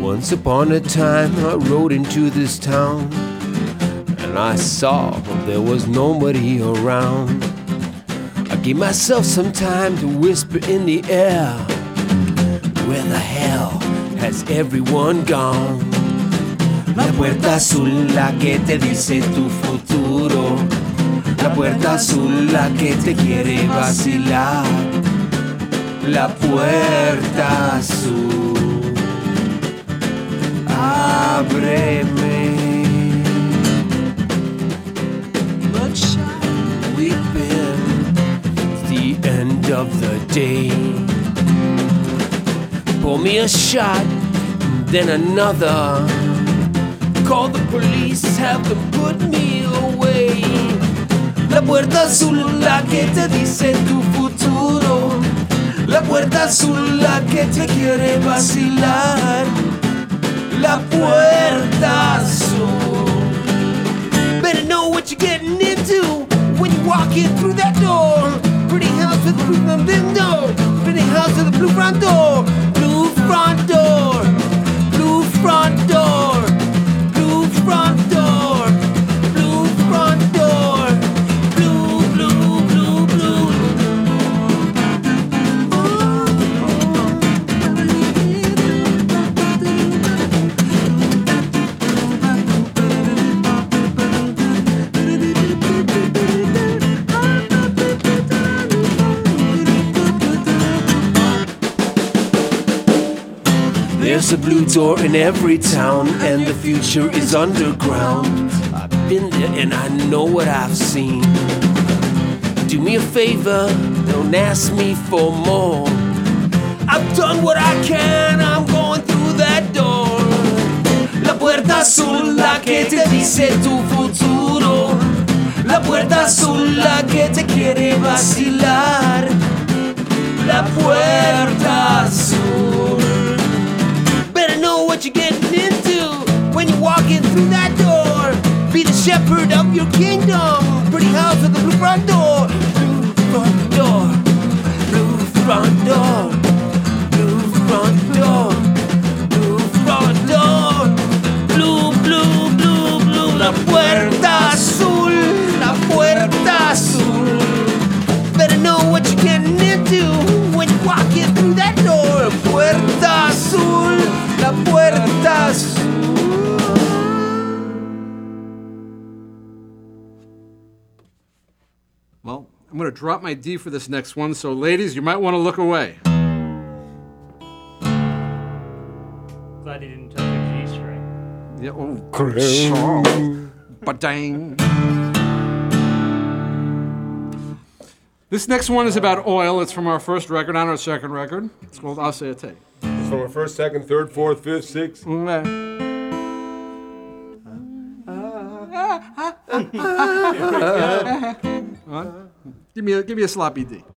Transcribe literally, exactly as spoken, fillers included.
Once upon a time I rode into this town, and I saw there was nobody around. I gave myself some time to whisper in the air, where the hell has everyone gone? La puerta azul, la que te dice tu futuro. La puerta azul, la que te quiere vacilar. La puerta azul, ábreme. Bloodshot weeping, it's the end of the day. Pour me a shot, then another. Call the police, have them put me away. La puerta azul, la que te dice tu futuro. La puerta azul, la que te quiere vacilar. La puerta azul. Better know what you're getting into when you walk in through that door. Pretty house with blue front window. Pretty house with a blue front door. Blue front door. Blue front door. Blue front door. Blue front door. Blue, blue, blue, blue. There's a blue door in every town, and the future is underground. I've been there and I know what I've seen. Do me a favor, don't ask me for more. I've done what I can, I'm going through that door. La puerta azul, la que te dice tu futuro. La puerta azul, la que te quiere vacilar. La puerta azul. Better know what you're getting into when you're walking through that door. Be the shepherd of your kingdom. Pretty house with a blue front door. Blue front door. Blue front door. Blue front door. Blue front door. Blue, blue, blue, blue. La puerta azul. La puerta azul. Better know what you're getting into when you're walking through that door. Puerta azul. La puerta azul. Well, I'm going to drop my D for this next one, so ladies, you might want to look away. Glad he didn't touch the G string. Yeah, oh, sure. Ba-dang. This next one is about oil. It's from our first record and our second record. It's called Aceite. It's from our first, second, third, fourth, fifth, sixth. What? Give me a, give me a sloppy D.